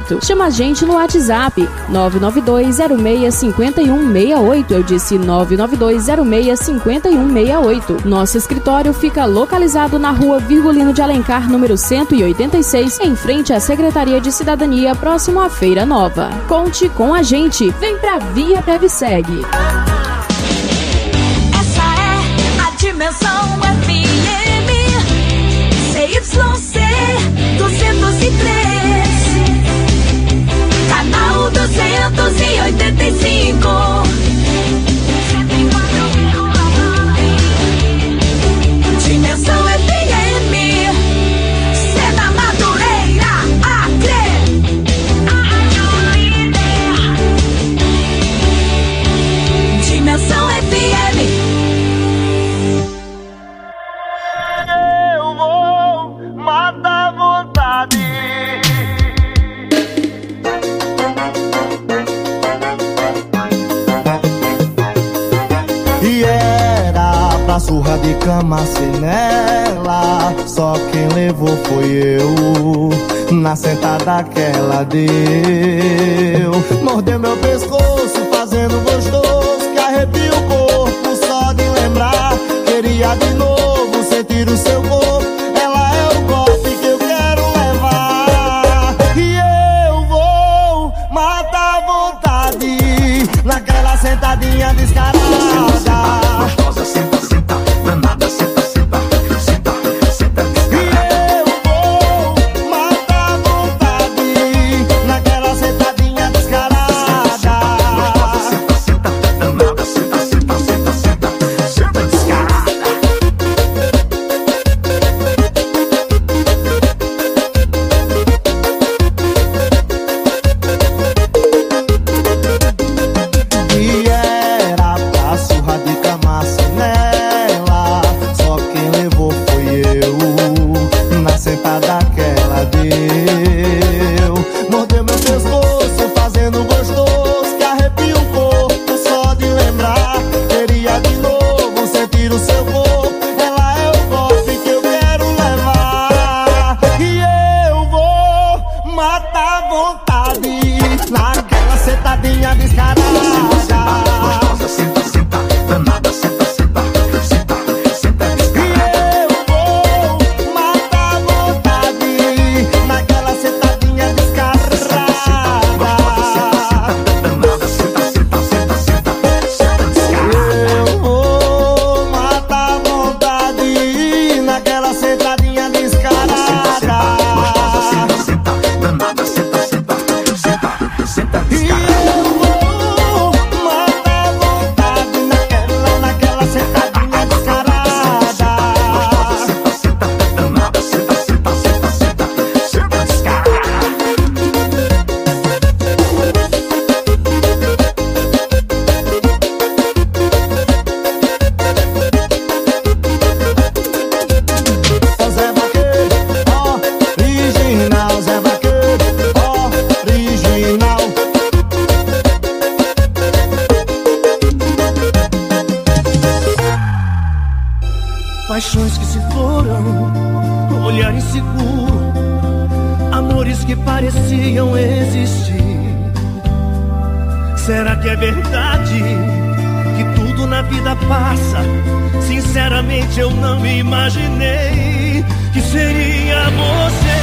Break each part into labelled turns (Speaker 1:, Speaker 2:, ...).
Speaker 1: 992065168. Chama a gente no WhatsApp 992065168. Eu disse 992065168. Nosso escritório fica localizado na Rua Virgulino de Alencar, número 186, em frente à Secretaria de Cidadania, próximo à Feira Nova. Conte com a gente. Vem pra Via Previseg.
Speaker 2: Essa é a Dimensão FM CYC 203, canal 285. Dimensão FM, Sena Madureira, Acre. Dimensão FM.
Speaker 3: Eu vou matar a vontade. E era pra surra de cama sem nela, só quem levou foi eu. Na sentada que ela deu, mordeu meu pescoço fazendo gostoso, que arrepia o corpo só de lembrar. Queria de novo sentir o seu corpo, ela é o golpe que eu quero levar. E eu vou matar a vontade naquela sentadinha descarada.
Speaker 4: Gostosa, senta, senta, danada, senta, senta, senta, senta, descarada.
Speaker 3: E eu vou matar a vontade naquela sentadinha descarada.
Speaker 4: Gostosa, senta, senta, danada, senta, senta, senta, senta, senta, descarada.
Speaker 3: E era pra surra de camaça nela, só quem levou foi eu. Na sentada que ela deu, mordeu meu pescoço fazendo gostoso, que arrepia o corpo só de lembrar. Queria de novo sentir o seu corpo, ela é o golpe que eu quero levar. E eu vou matar a vontade naquela sentadinha descarada.
Speaker 4: Gostosa, senta, senta, danada, senta, senta, senta, senta,
Speaker 3: E
Speaker 4: descarada.
Speaker 3: eu vou matar a vontade naquela sentadinha descarada.
Speaker 4: Danada, senta, senta, senta, senta, senta, descarada.
Speaker 3: Eu vou matar a vontade naquela sentadinha descarada.
Speaker 4: Gostosa, senta, senta, danada, senta, senta, senta, senta,
Speaker 3: E
Speaker 4: descarada.
Speaker 3: eu vou matar a vontade naquela sentadinha descarada.
Speaker 4: Senta, senta, danada, senta, senta, senta, senta, senta, descarada.
Speaker 3: Zé Vaqueiro, original. Zé Vaqueiro, original.
Speaker 5: Paixões que se foram, olhar inseguro, amores que pareciam existir. Será que é verdade que tudo na vida passa? Sinceramente eu não imaginei que seria você.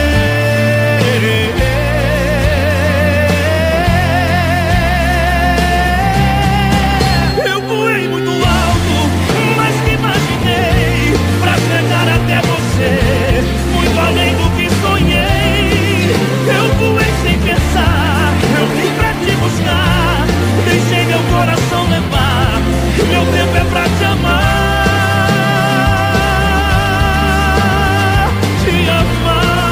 Speaker 5: Eu voei muito alto, mas que imaginei pra chegar até você, muito além do que sonhei. Eu voei sem pensar, eu vim pra te buscar, deixei meu coração levar, meu tempo é pra te amar, te amar.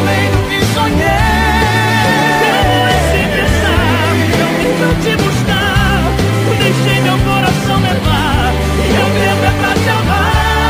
Speaker 5: além do que sonhei. Eu fui sem pensar, eu vim pra te buscar. Deixei meu coração levar, e eu vivo é pra te amar.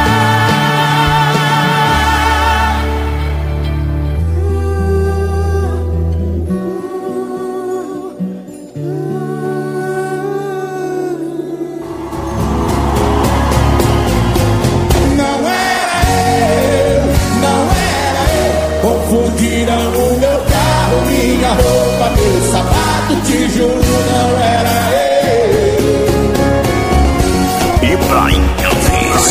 Speaker 6: Confundiram o meu carro, minha roupa, meu sapato, te juro, não era eu.
Speaker 4: Ibrahim Alves.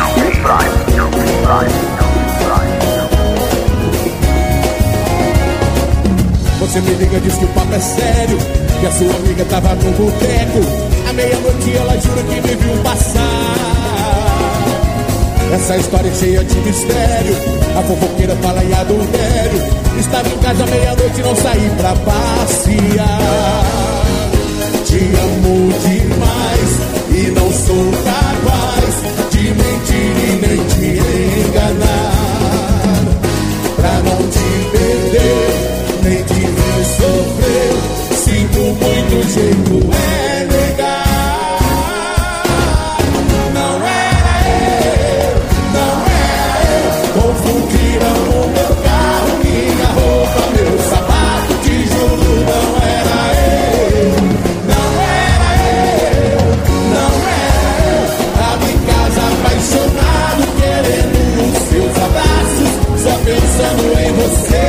Speaker 6: Você me liga, diz que o papo é sério, que a sua amiga tava no boteco. À meia-noite ela jura que me viu passar. Essa história é cheia de mistério, a fofoqueira fala em adultério. Estava em casa à meia-noite e não saí pra passear. Te amo demais e não sou capaz de mentir e nem te enganar. Pra não te perder, nem te ver sofrer, sinto muito, jeito é negar. Confundiram o meu carro, minha roupa, meu sapato, te juro, não era eu. Não era eu, não era eu. Tava em casa apaixonado, querendo os seus abraços, só pensando em você.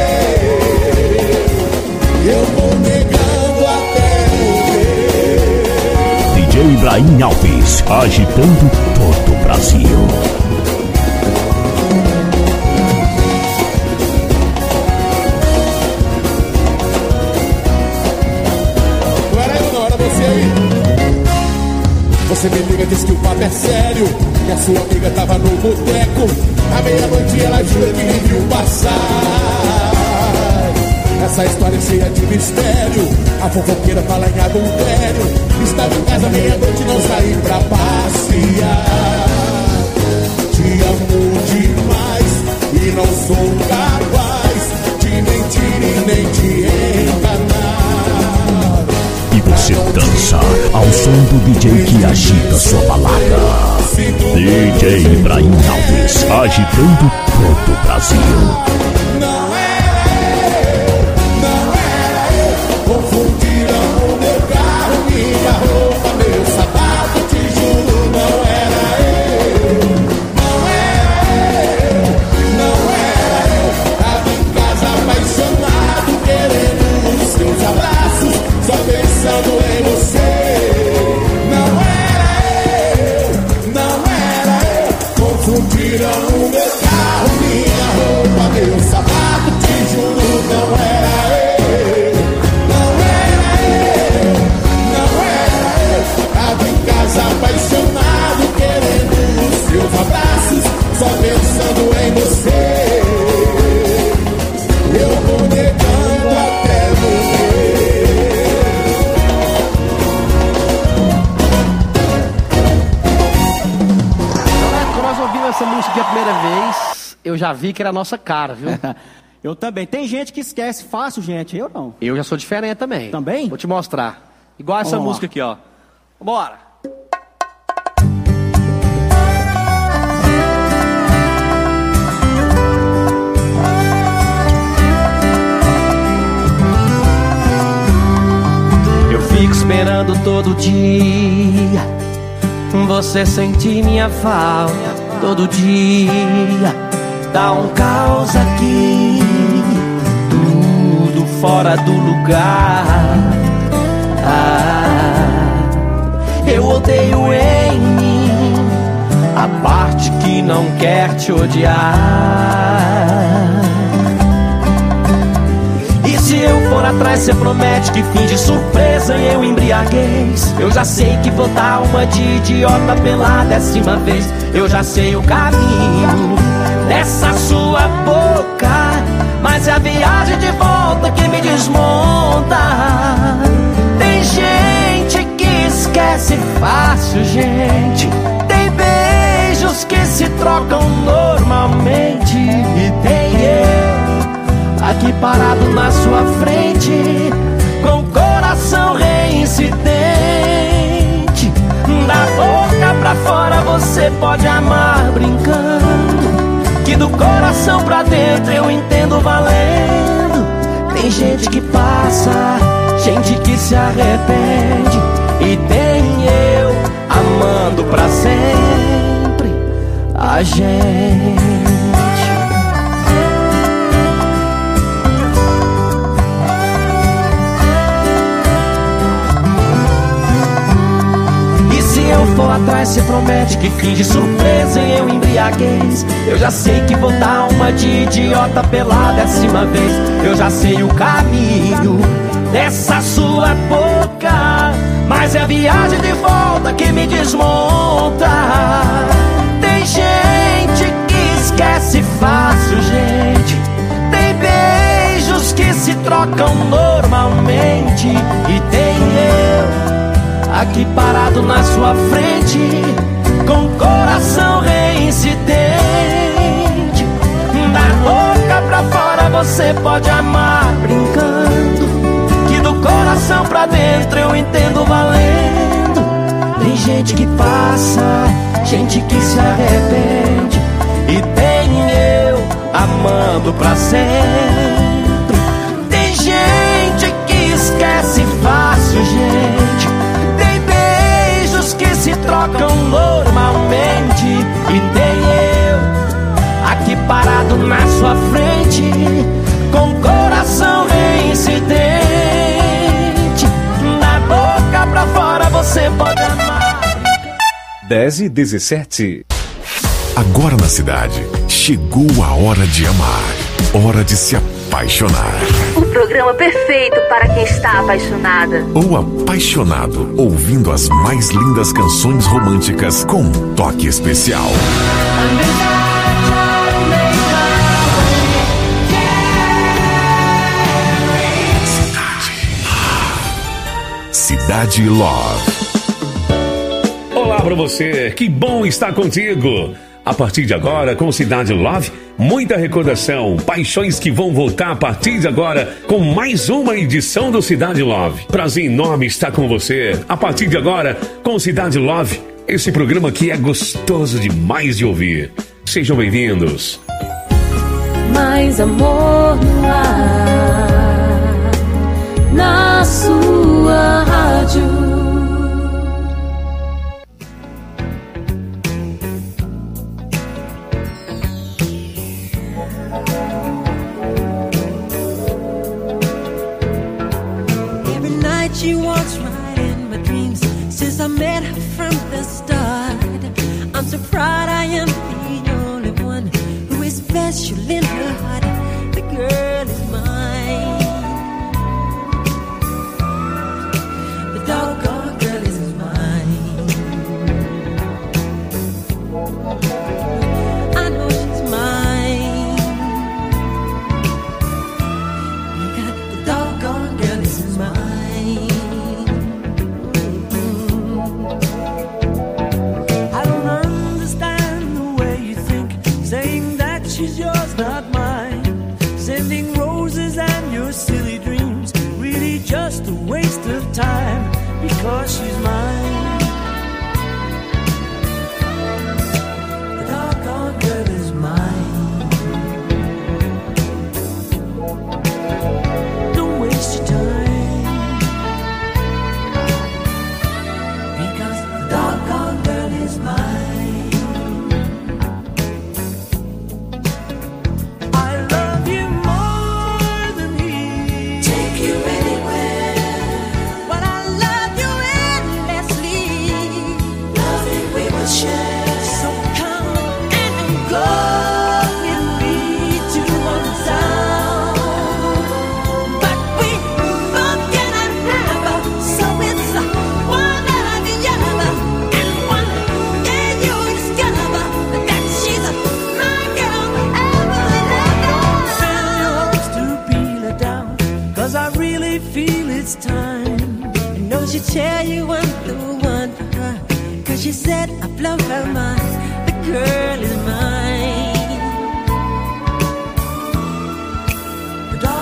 Speaker 6: Eu vou negando até morrer.
Speaker 4: DJ Ibrahim Alves, agitando todo o Brasil.
Speaker 6: Você me liga, diz que o papo é sério, que a sua amiga tava no boteco. À meia-noite ela jura que me viu passar. Essa história é cheia de mistério, a fofoqueira fala em adultério. Estava em casa à meia-noite e não saí pra passear. Te amo demais e não sou capaz de mentir e nem te enganar.
Speaker 4: E você dança ao som do DJ que agita sua balada. DJ Ibrahim Alves, agitando todo o Brasil.
Speaker 6: Não era eu, confundiram o meu carro, minha roupa, meu sapato, te juro, não era eu. Não era eu, tava em casa apaixonado, querendo os seus abraços, só pensando em você. Não era eu, confundiram o meu carro, minha roupa, meu sapato, te juro, não era eu. Não era eu, tava em casa apaixonado, querendo os seus abraços, só pensando em você. Eu vou negando até morrer.
Speaker 7: Quando nós ouvimos essa música aqui a primeira vez, eu já vi que era a nossa cara, viu?
Speaker 8: Eu também. Tem gente que esquece fácil, gente. Eu não.
Speaker 7: Eu já sou diferente também.
Speaker 8: Também?
Speaker 7: Vou te mostrar. Igual essa
Speaker 8: Vamos lá.
Speaker 7: música aqui, ó. Bora! Eu fico esperando todo dia você sentir minha falta todo dia. Dá um caos aqui, tudo fora do lugar. Eu odeio em mim a parte que não quer te odiar. E se eu for atrás, cê promete que finge surpresa e eu embriaguez. Eu já sei que vou dar uma de idiota pela 10ª vez. Eu já sei o caminho dessa sua boca, mas é a viagem de volta que me desmonta. Tem gente que esquece fácil, gente. Tem beijos que se trocam normalmente. E tem eu, a aqui parado na sua frente, com o coração reincidente. Da boca pra fora você pode amar brincando, que do coração pra dentro eu entendo valendo. Tem gente que passa, gente que se arrepende, e tem eu amando pra sempre a gente. Se eu for atrás, cê promete que finge surpresa em eu embriaguez. Eu já sei que vou dar uma de idiota pela 10ª vez. Eu já sei o caminho dessa sua boca, mas é a viagem de volta que me desmonta. Tem gente que esquece fácil, gente. Tem beijos que se trocam normalmente, e tem eu aqui parado na sua frente, com o coração reincidente. Da boca pra fora você pode amar brincando, que do coração pra dentro eu entendo valendo. Tem gente que passa, gente que se arrepende, e tem eu amando pra sempre. Tem gente que esquece fácil, gente. Que se trocam normalmente, e tem eu aqui parado na sua frente, com o coração reincidente. Da boca pra fora você pode amar.
Speaker 9: 10h17.
Speaker 10: Agora na cidade, chegou a hora de amar, hora de se apaixonar.
Speaker 11: O programa perfeito para quem está apaixonada
Speaker 10: ou apaixonado, ouvindo as mais lindas canções românticas com um toque especial. Cidade Love.
Speaker 9: Olá pra você, que bom estar contigo. A partir de agora, com Cidade Love, muita recordação, paixões que vão voltar a partir de agora com mais uma edição do Cidade Love. Prazer enorme estar com você. A partir de agora, com Cidade Love, esse programa que é gostoso demais de ouvir. Sejam bem-vindos.
Speaker 12: Mais amor no ar, na sua rádio.
Speaker 13: She walks right in my dreams since I met her from the start. I'm so proud I am the only one who is special in her heart. The girl is mine. The doggone girl is mine. I know she's mine. Because the doggone girl is mine. She's yours, not mine. Sending roses and your silly dreams, really just a waste of time, because she's mine. The doggone girl is mine. Don't waste your time, because the doggone girl is mine. She tell you I'm the one for her, 'cause she said I blow her mind. The girl is mine. The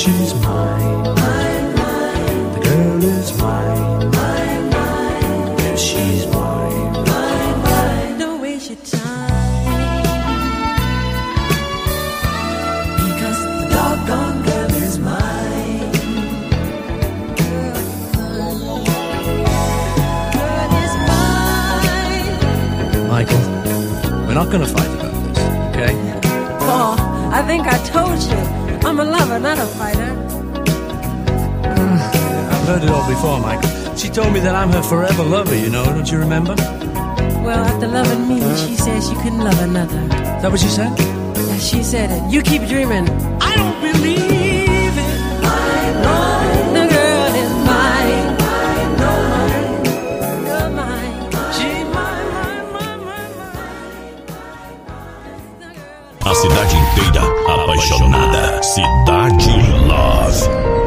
Speaker 14: she's mine. The girl is mine. Yes, she's mine.
Speaker 13: Don't waste your time, because the doggone girl is mine. Girl is mine.
Speaker 14: Michael, we're not gonna fight about this, okay?
Speaker 13: Oh, I think I told you, I'm a lover, not a fighter.
Speaker 14: I've heard it all before, Michael. She told me that I'm her forever lover, you know, don't you remember?
Speaker 13: Well, after loving me, she said she couldn't love another.
Speaker 14: Is that what she said?
Speaker 13: Yeah, she said it. You keep dreaming.
Speaker 14: I don't believe it.
Speaker 13: The girl is mine. You're mine.
Speaker 14: She's mine.
Speaker 4: A cidade inteira apaixonada. Cidade Love.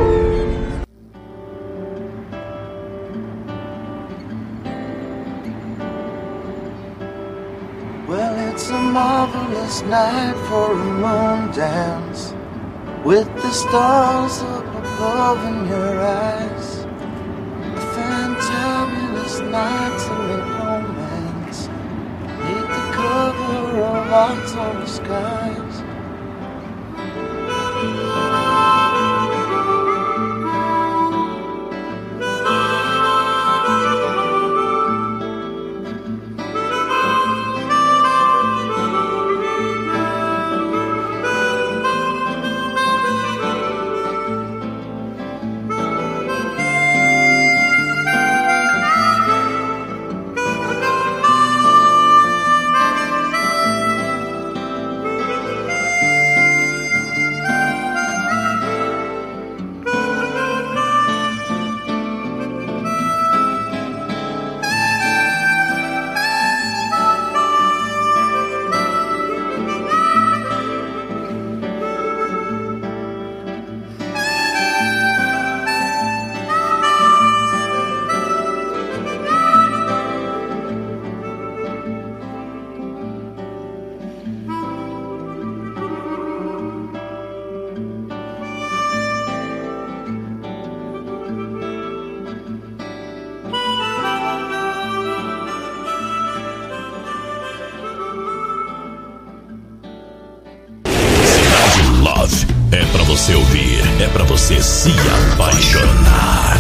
Speaker 3: Well, it's a marvelous night for a moon dance, with the stars up above in your eyes. A fantabulous night to make romance, neath the cover of October skies.
Speaker 4: É pra você ouvir, é pra você se apaixonar.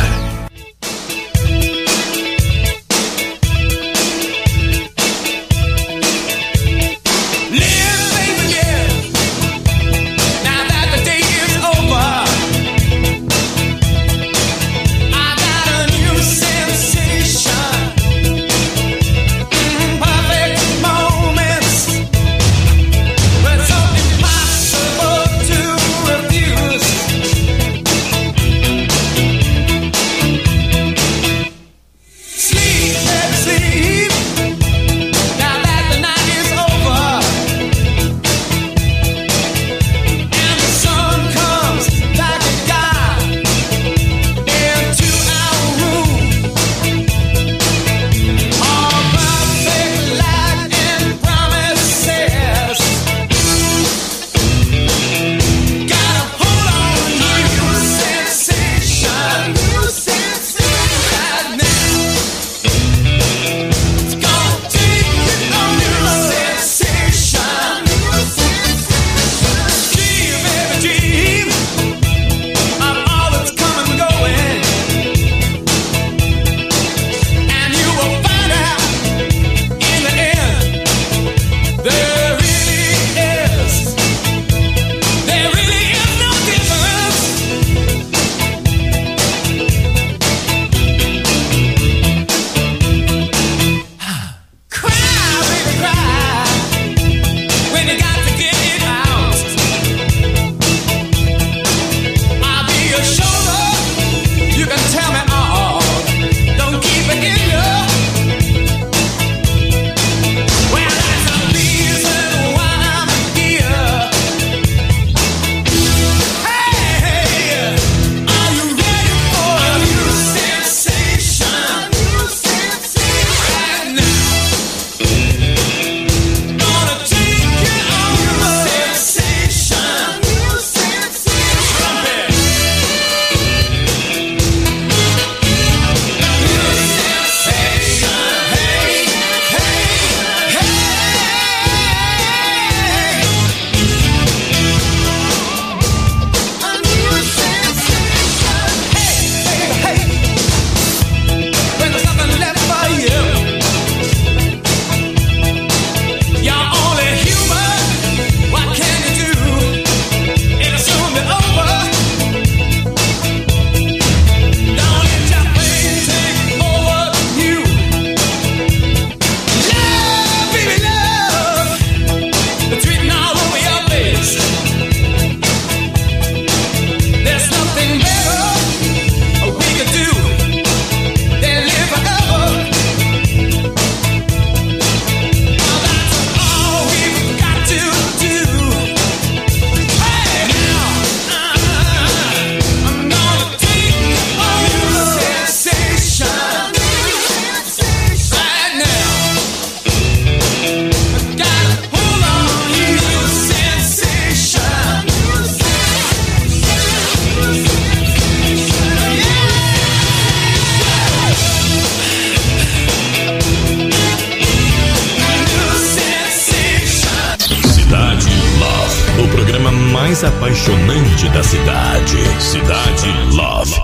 Speaker 4: mais apaixonante da cidade. Cidade Love.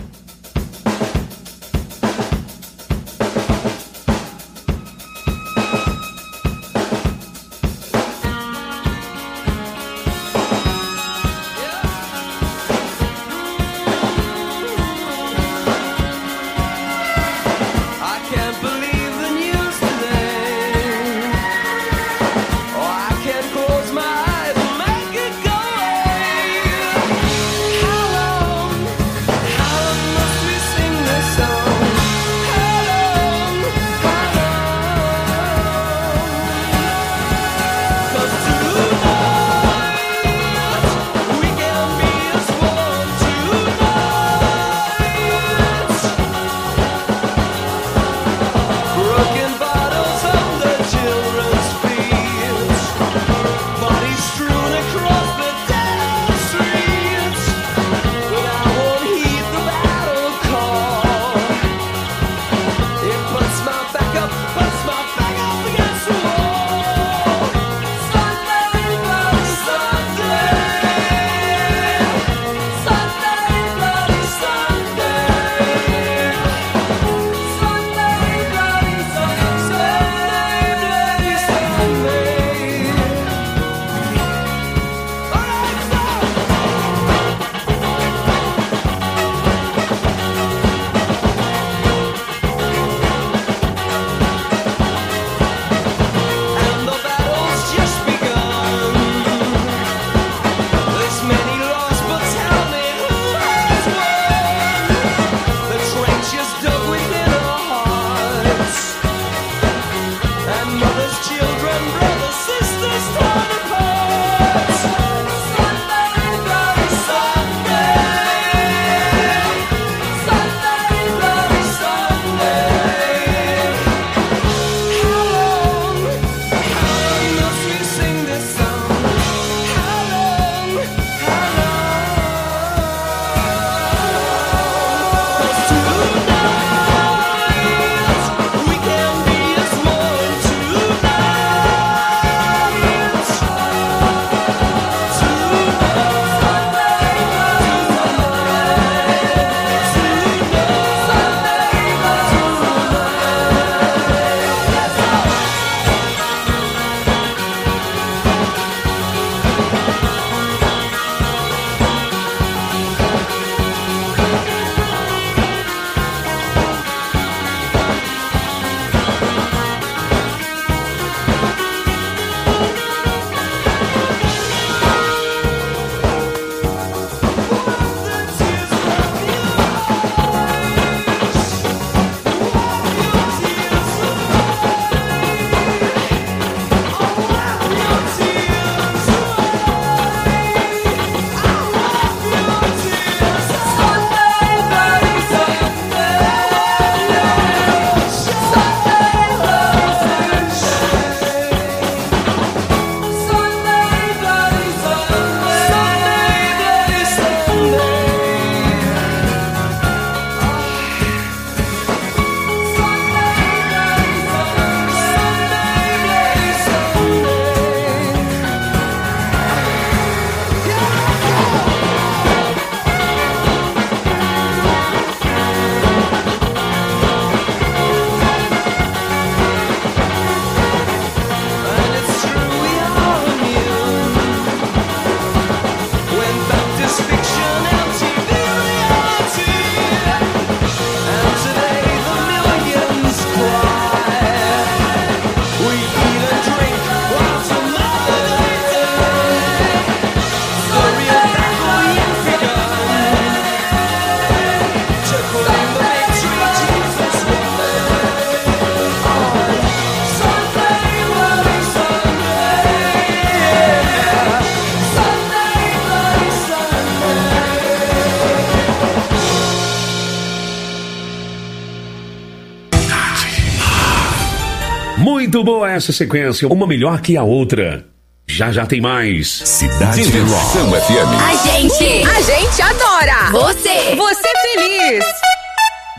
Speaker 9: Muito boa essa sequência, uma melhor que a outra. Já já tem mais.
Speaker 10: Cidade Diversão FM.
Speaker 15: A gente adora. Você feliz.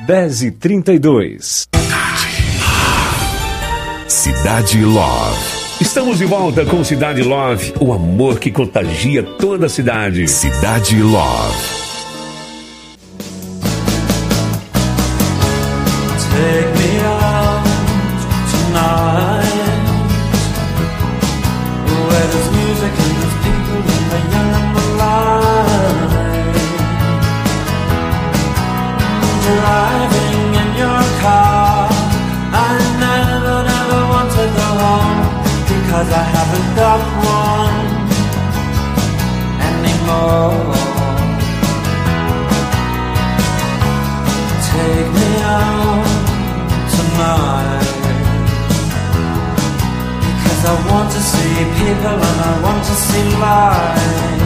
Speaker 16: 10h32.
Speaker 10: Cidade Love.
Speaker 9: Estamos de volta com Cidade Love, o amor que contagia toda a cidade.
Speaker 10: Cidade Love.
Speaker 5: Take me out tonight, where there's music and there's people and the young and the light. Driving in your car, I never want to go home, because I haven't got one anymore. Take me out tonight, because I want to see people and I want to see life.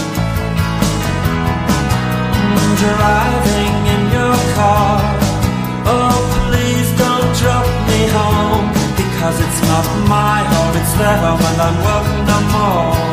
Speaker 5: Driving in your car, oh please don't drop me home, because it's not my home, it's their home and I'm welcome no more.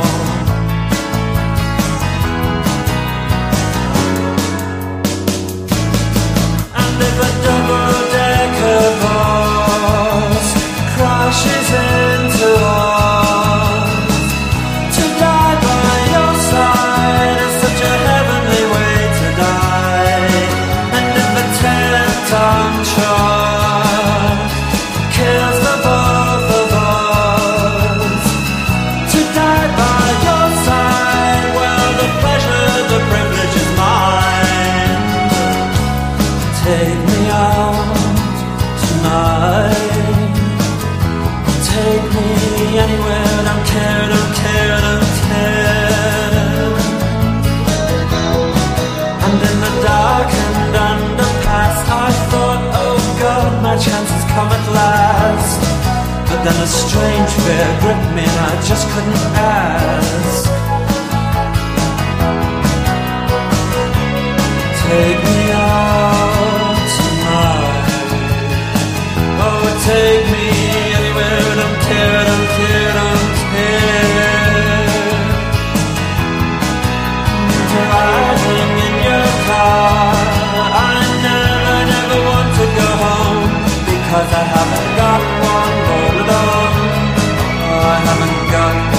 Speaker 5: And if a double-decker bus crashes into us, to die by your side is such a heavenly way to die. And if a 10-ton truck kills the both of us, to die by your side, well, the pleasure, the privilege is mine. Take me out tonight, take me anywhere, don't care, don't care, don't care. And in the dark and underpass, I thought, oh God, my chance has come at last. But then a strange fear gripped me and I just couldn't ask. Take me out tonight, oh take me anywhere, don't care, don't care, don't care. Driving in your car, I never want to go home, because I haven't got one all alone. Oh, I haven't got one.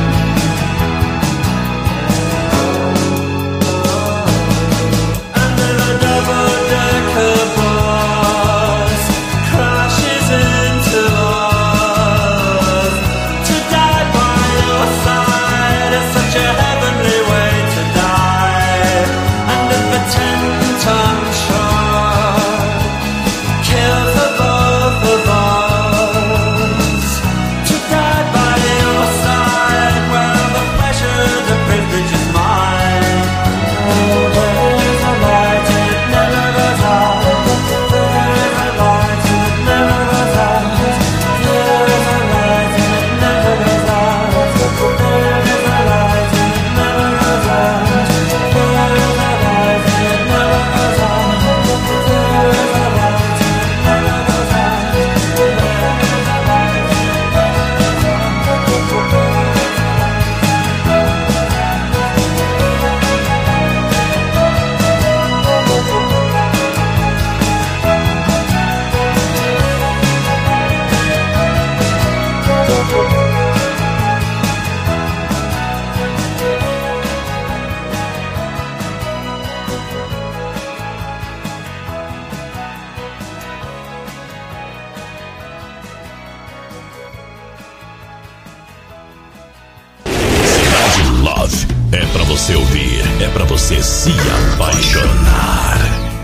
Speaker 5: And then a double-decker bus crashes into us, to die by your side is such a heavenly way to die. And if a 10-ton truck kills the both of us, to die by your side, well, the pleasure, the privilege is mine. Oh, there's a light and it never goes out. There's a light and it never goes out. There's a light and it never goes out. There's a light and it never goes out. There's a light and it never goes out. There's a light and it never goes out. There's a light and it never goes out.
Speaker 4: Cidade Love é pra você ouvir, é pra você se apaixonar.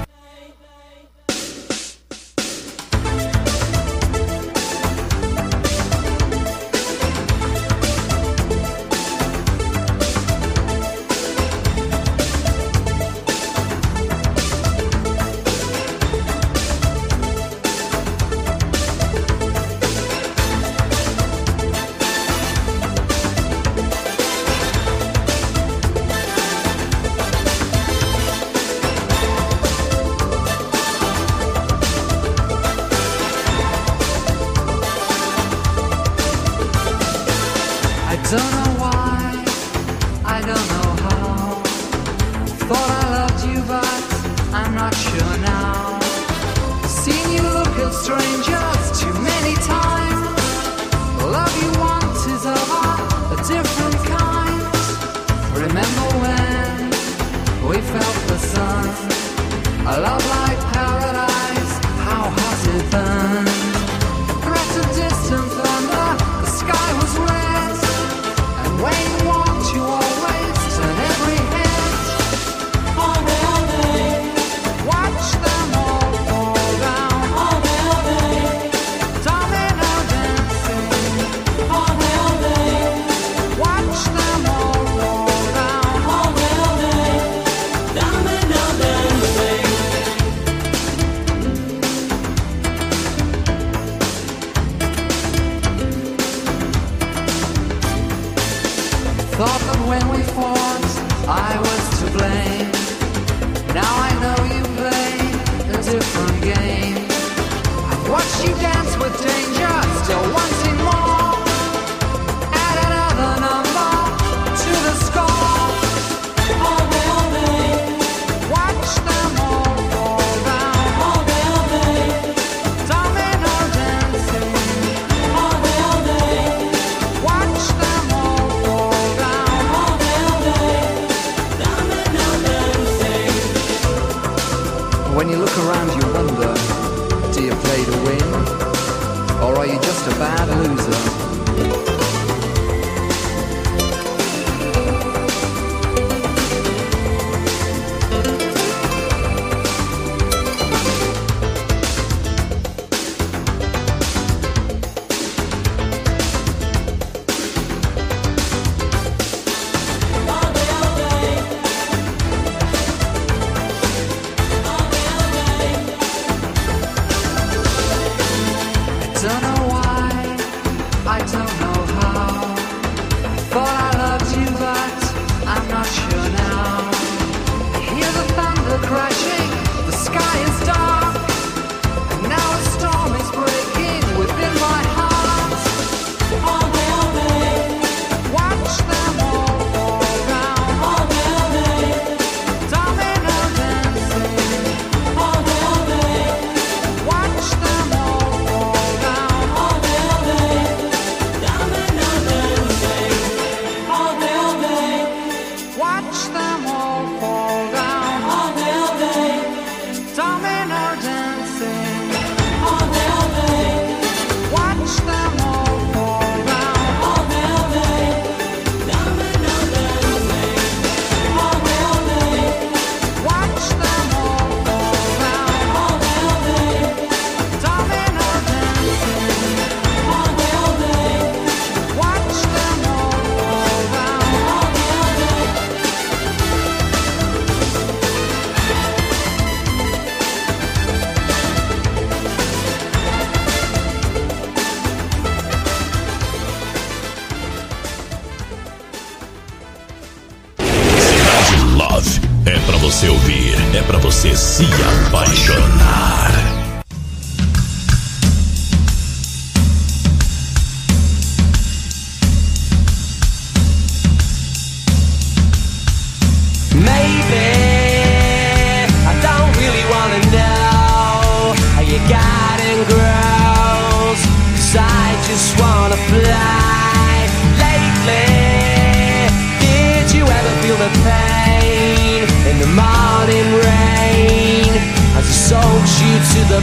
Speaker 16: Don't know why, I don't know how. Thought I loved you, but I'm not sure now. Seen you look at strangers too many times. Love you once. A love like paradise, how has it burned? Threat of distant thunder, the sky was red. And when you walked, you always turn every head. All day, watch them all fall down. All day, domino dancing. All day, watch them all fall down. All day, domino dancing. Thought that when we fought, I was to blame. Now I know you play a different game. I've watched you dance with danger, still wanting more. Add another number to the score. All day, watch them all fall down. All day, domino dancing. All day, watch them all fall down. All day, domino dancing. When you look around, you wonder, do you play to win? Or are you just a bad loser? I don't know why, I don't know how. Thought I loved you, but I'm not sure now. I hear the thunder crashing, the sky is dark, and now a storm is breaking within my heart. All day, watch them all fall down. All day, domino dancing. All day, watch them all fall down. All day, domino dancing. All day, watch them all fall down. All day, domino dancing. All day, watch them all fall down. All day, domino dancing. All day, watch them all fall down. All day, domino dancing. All day, watch them all fall down. All
Speaker 4: Cidade Love é pra você ouvir, é pra você se apaixonar.
Speaker 7: Maybe I don't really wanna know how you got and grows, 'cause I just wanna fly. Lately, did you ever feel the pain in the morning rain as it soaks you to the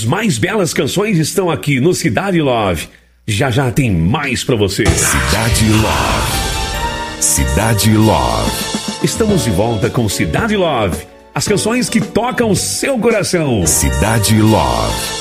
Speaker 9: mais belas canções estão aqui no Cidade Love. Já já tem mais pra você.
Speaker 10: Cidade Love. Cidade Love.
Speaker 9: Estamos de volta com Cidade Love. As canções que tocam seu coração.
Speaker 10: Cidade Love.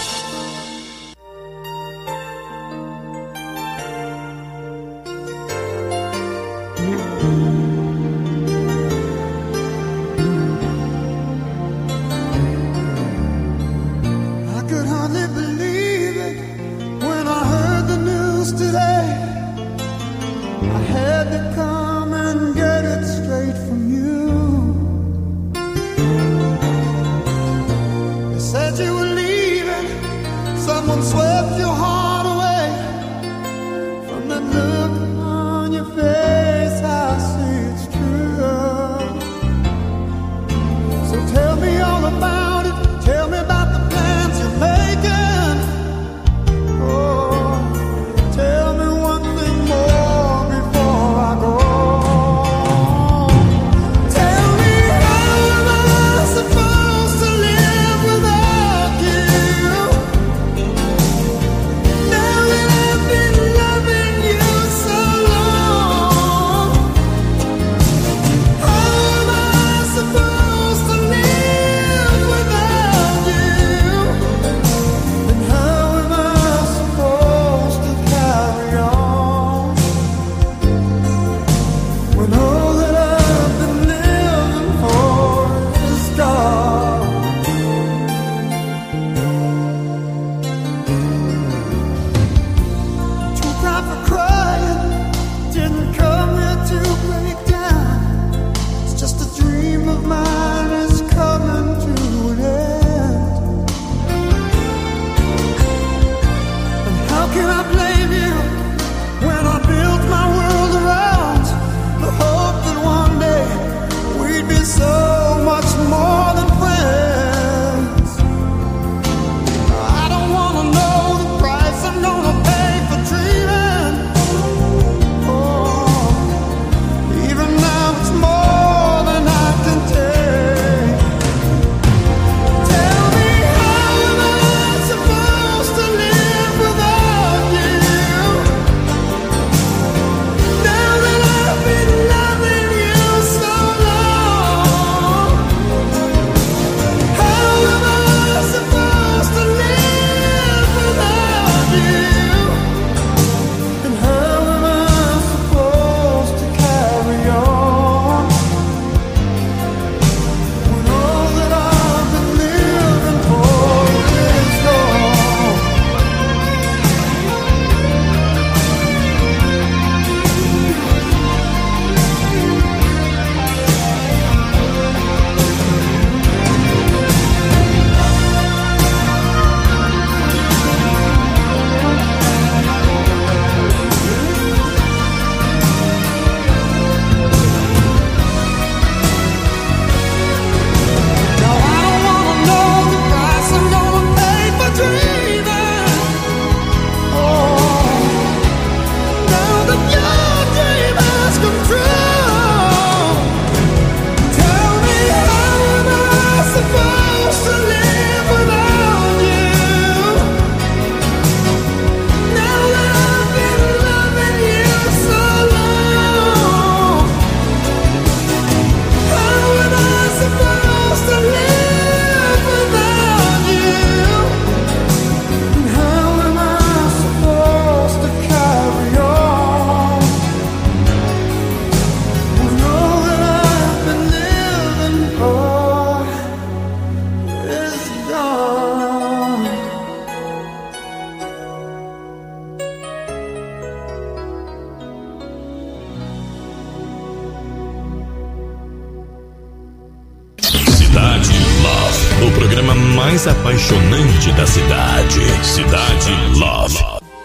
Speaker 4: O programa mais apaixonante da cidade. Cidade Love.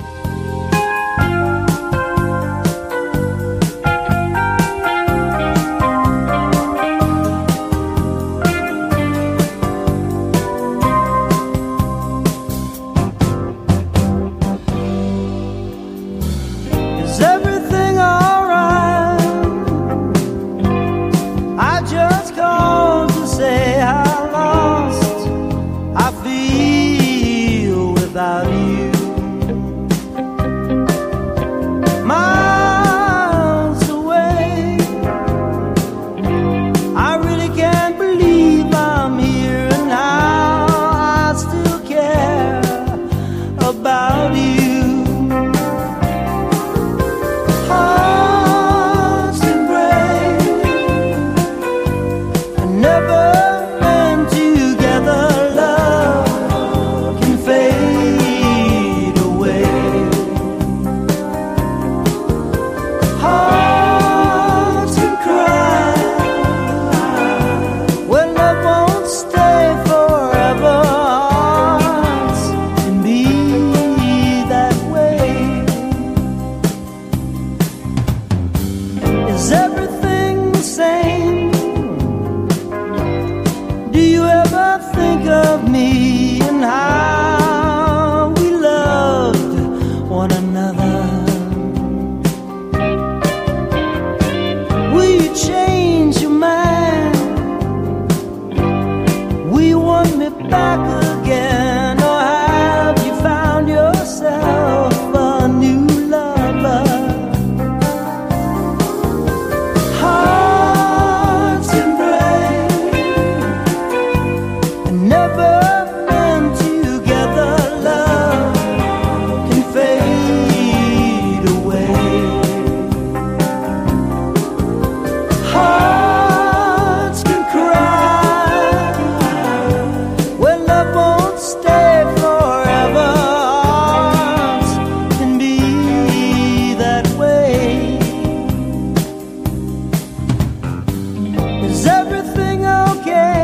Speaker 5: Is everything alright? I just called to say how lost I feel.
Speaker 17: think of me and how we loved one another. Will you change your mind? Will you want me back again? Or have you found yourself a new lover? Hearts can break and never meant together. Love can fade away. Hearts can cry when love won't stay forever. Hearts can be that way. Is everything okay?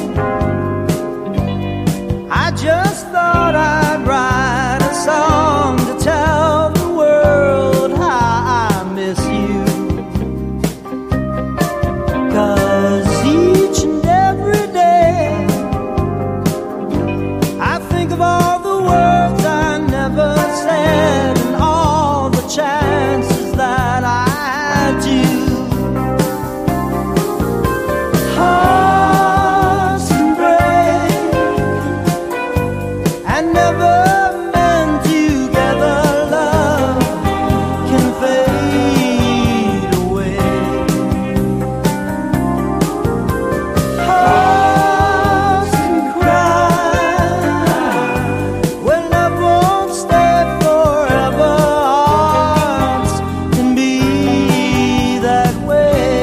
Speaker 17: I just thought I'd write a song to tell the world how I miss you. 'Cause each and every day I think of all the words I never said and all the chances that I had to. Hearts can break and never meant together. Love can fade away. Hearts can cry when love won't stay forever. Hearts can be that way.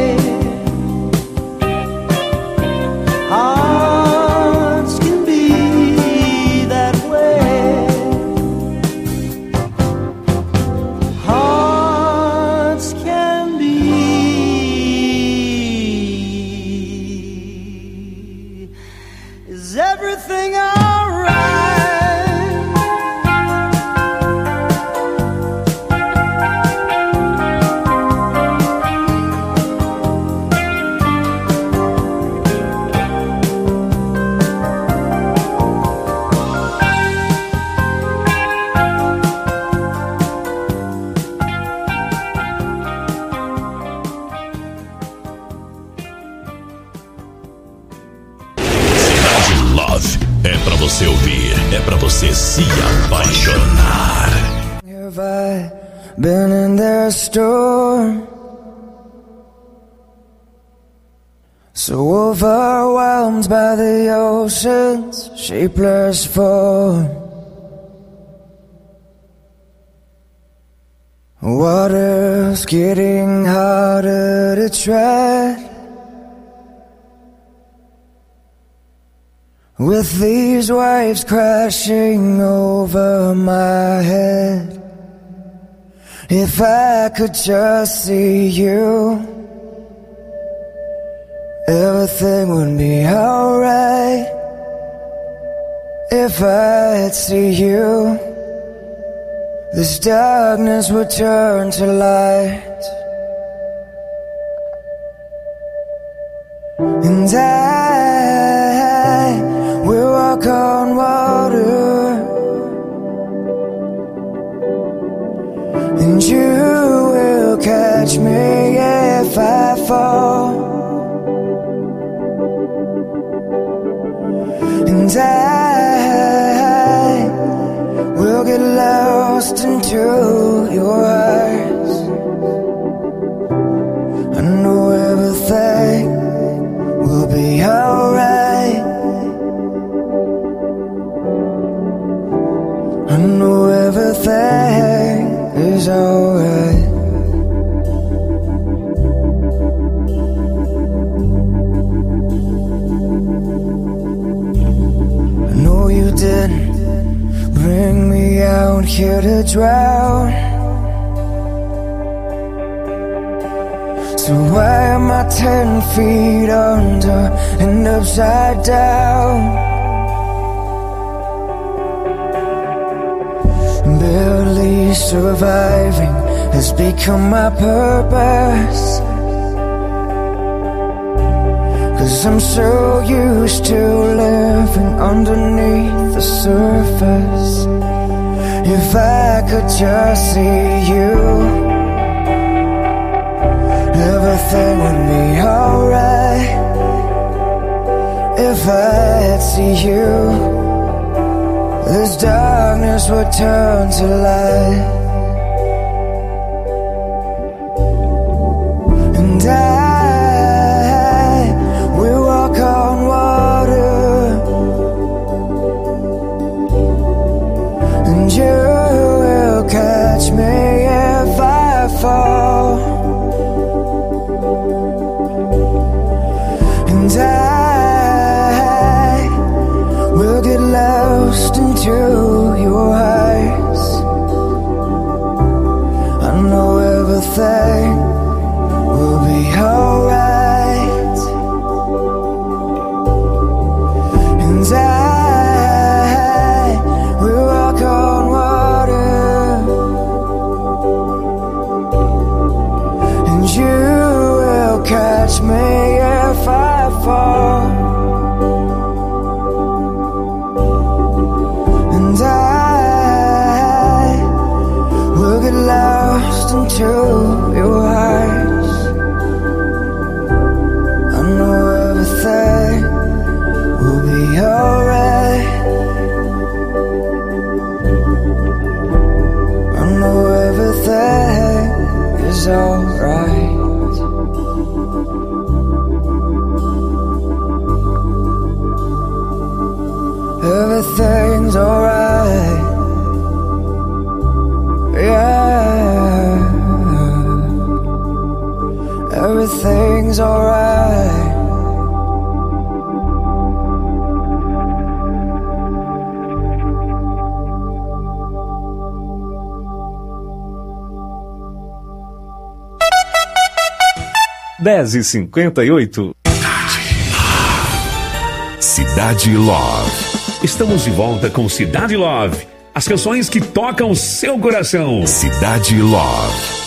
Speaker 17: Hearts can be that way. Hearts can be. Is everything alright?
Speaker 4: Cidade Love é pra você ouvir, é pra você se apaixonar.
Speaker 17: Have I been in their store? So overwhelmed by the ocean's shapeless form. Water's getting harder to tread. With these waves crashing over my head. If I could just see you, everything would be alright. If I'd see you, this darkness would turn to light. And I will walk on water, and you will catch me if I fall. And I will get lost into your eyes. I know everything will be alright. I know everything is alright. I know you didn't bring me out here to drown. So why am I 10 feet under and upside down? Barely surviving has become my purpose.
Speaker 18: 'Cause I'm so used to living underneath the surface. If I could just see you, everything would be alright. If I'd see you, this darkness would turn to light. And I will walk on water, and you will catch me if I fall. And I will get lost into your eyes. I know everything will be alright. And I will walk on water, and you will catch me if I fall. And I will get lost into your eyes. I know everything will be alright. I know everything is alright. Everything's alright. Yeah, everything's alright.
Speaker 9: Dez e 58.
Speaker 10: Cidade Love.
Speaker 9: Estamos de volta com Cidade Love. As canções que tocam seu coração.
Speaker 10: Cidade Love.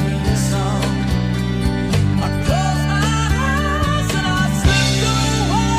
Speaker 5: I close my eyes and I slip away.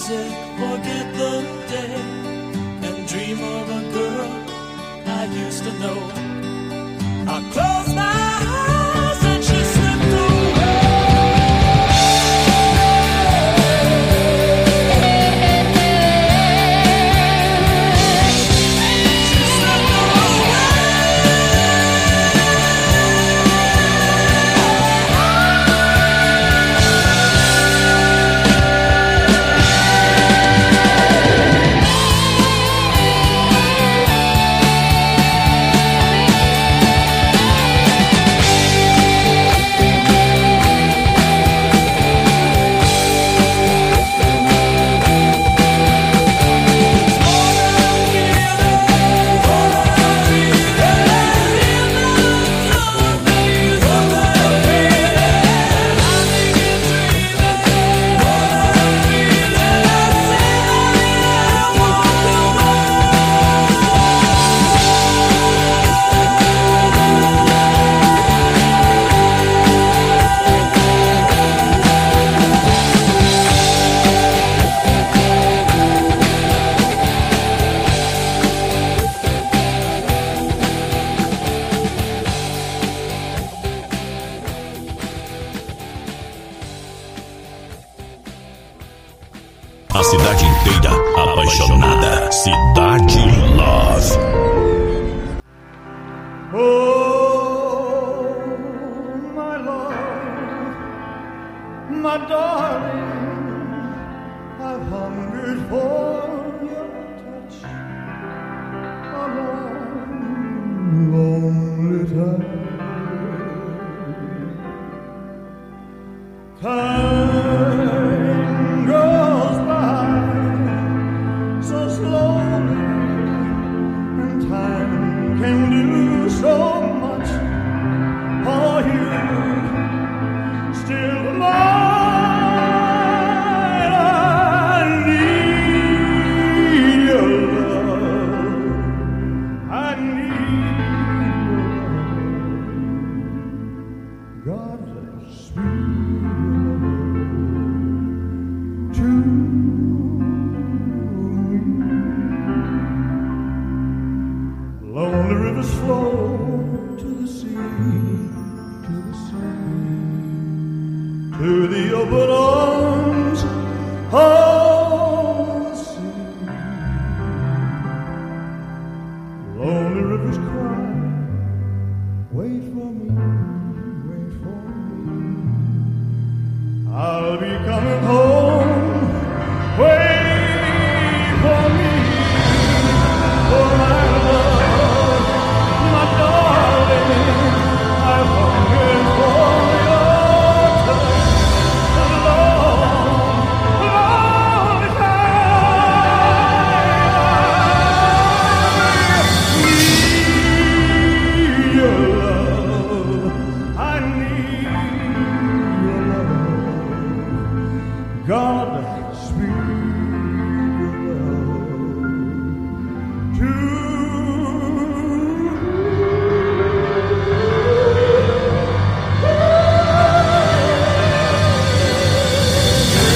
Speaker 5: music, forget the day, and dream of a girl I used to know. I close my eyes and she slipped away.
Speaker 4: A cidade inteira apaixonada. Cidade Love.
Speaker 6: Oh, my love, my darling, I've hungered for your touch a long, lonely time. Time goes by so slowly, and time can do so much for you. Still mine, I need your love. I need your love. God's sweet to lonely rivers flow to the sea, to the open arms of the sea. Lonely rivers cry, wait for me, wait for me. I'll be coming home, wait for me, for my love, my darling. I've hungered for your touch a long, long time. Need your love, I need your love. God, sweet.